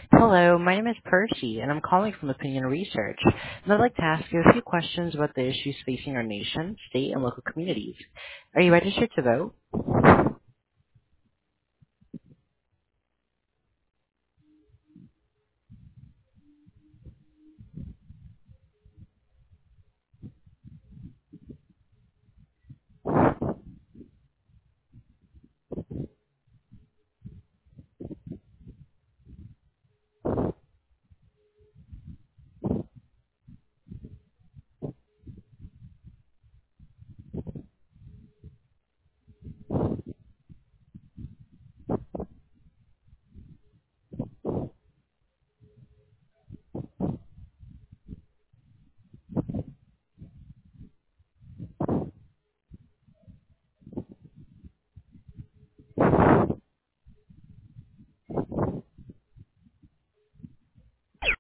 Hello, my name is Percy, and I'm calling from Opinion Research. And I'd like to ask you a few questions about the issues facing our nation, state, and local communities. Are you registered to vote?